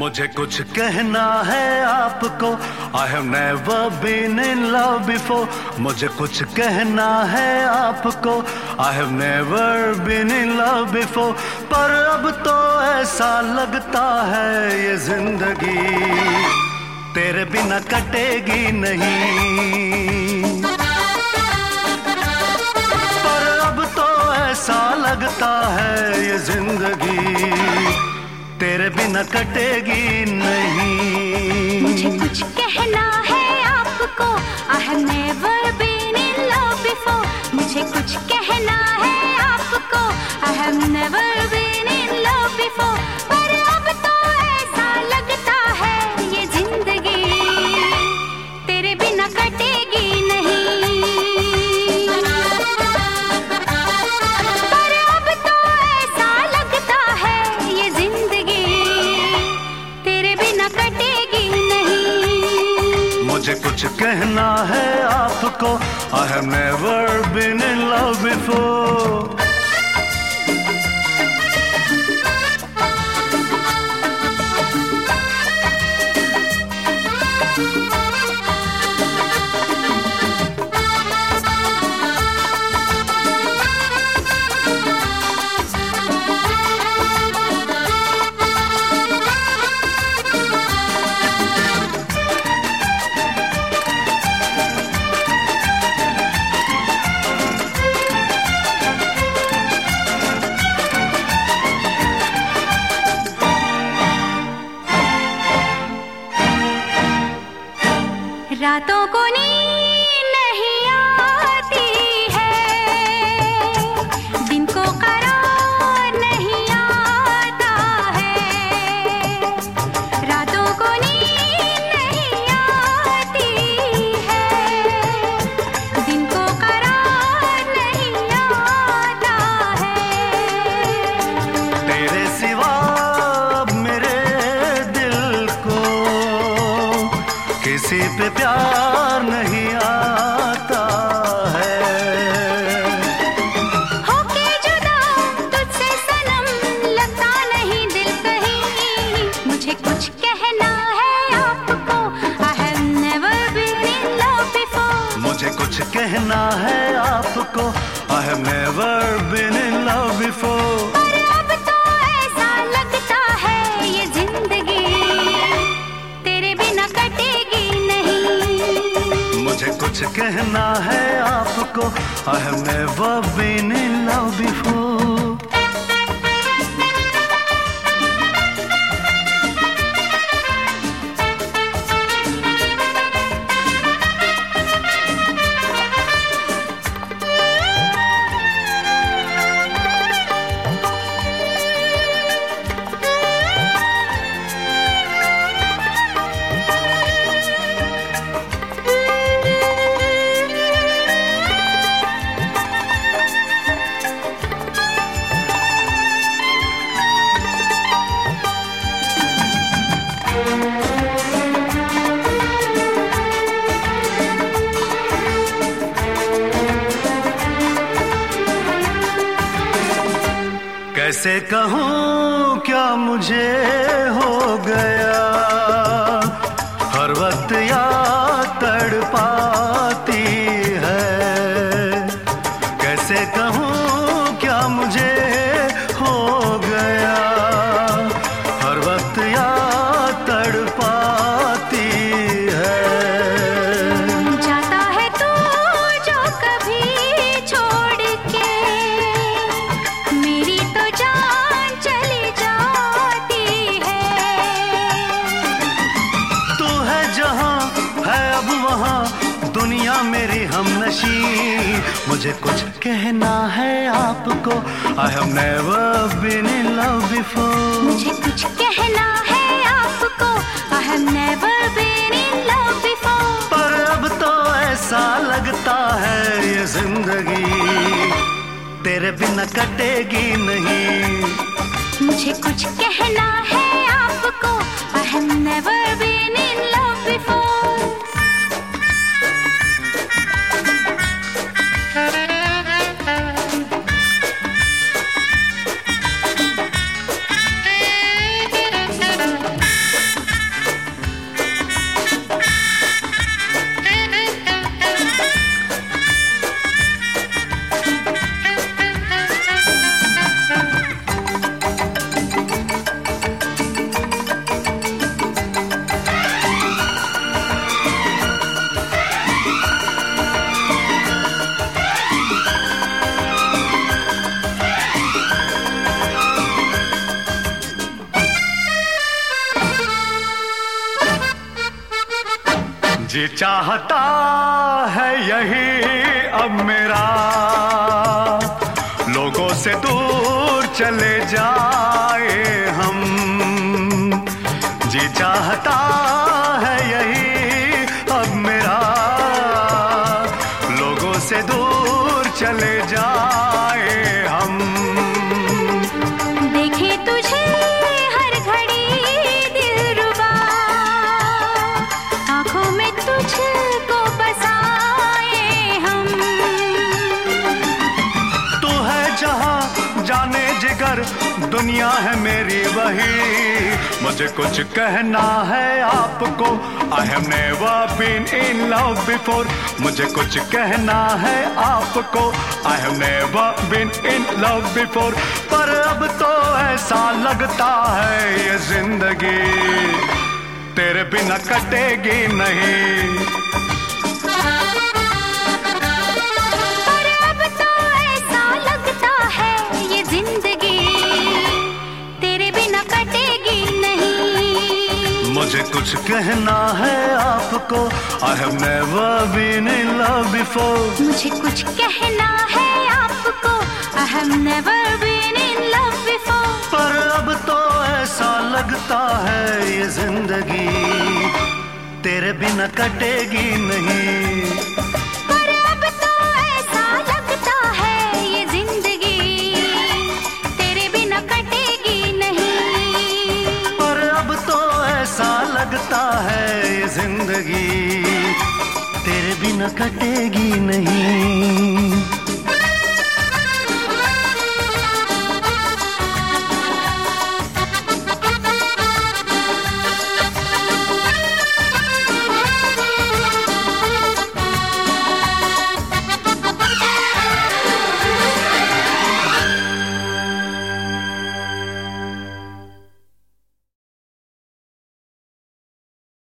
मुझे कुछ कहना है आपको, I have never been in love before. मुझे कुछ कहना है आपको, I have never been in love before. पर अब तो ऐसा लगता है ये जिंदगी तेरे बिना कटेगी नहीं। पर अब तो ऐसा लगता है ये जिंदगी तेरे बिना कटेगी नहीं। मुझे कुछ कहना है आपको, I have never been in love before। मुझे कुछ कहना है आपको, I have never been in love before। पर अब तो ऐसा लगता है ये जिंदगी तेरे बिना कटेगी नहीं। पर अब तो ऐसा लगता है ये जिंदगी तेरे बिना कटेगी नहीं। मुझे कुछ कहना है आपको, I have never been in love before। रातों को नींद नहीं आती है, दिन को करार नहीं आता है। रातों को नींद नहीं आती है, दिन को करार नहीं आता है। तेरे सिवा मेरे दिल को किसी पे प्यार नहीं आता है। होके जुदा तुझसे सनम लगता नहीं दिल कहीं। मुझे कुछ कहना है आपको, I have never been in love before। मुझे कुछ कहना है आपको, I have never been in love before। पर अब तो ऐसा लगता है ये जिंदगी तेरे बिना कटेगी नहीं। मुझे कुछ कहना है आपको, I have never been in love before। कैसे कहूँ क्या मुझे हो गया, हर वक्त याद तड़पाती है। कैसे कहूँ क्या मुझे हो गया, हर वक्त याद तड़पाती है। जाता है तू जो कभी छोड़ के, मेरी तो जान चली जाती है। तू है जहाँ है अब वहाँ दुनिया मेरी हमनशी। मुझे कुछ कहना है आपको, I have never been in love before। मुझे कुछ कहना है आपको, I have never been in love before। पर अब तो ऐसा लगता है ये जिंदगी तेरे बिना कटेगी नहीं। मुझे कुछ कहना है आपको, I have never been in love before। जी चाहता है यही अब मेरा, लोगों से दूर चले जाए हम। जी चाहता है यही अब मेरा, लोगों से दूर चले जाए हम। देखे तुझे हर घड़ी दिलरुबा, आंखों में तुझको बसाए हम। तू है जहां जाने जिगर, दुनिया है मेरी वही। मुझे कुछ कहना है आपको, I have never been in love before। मुझे कुछ कहना है आपको, I have never been in love before। पर अब तो ऐसा लगता है ये जिंदगी तेरे बिना कटेगी नहीं। पर अब तो ऐसा लगता है ये जिंदगी तेरे बिना कटेगी नहीं। मुझे कुछ कहना है आपको, I have never been in love before। मुझे कुछ कहना है आपको, I have never been in love before। पर अब तो ऐसा लगता है ये जिंदगी तेरे बिना कटेगी नहीं। पर अब तो ऐसा लगता है ये जिंदगी तेरे बिना कटेगी नहीं। पर अब तो ऐसा लगता है ये जिंदगी तेरे बिना कटेगी नहीं।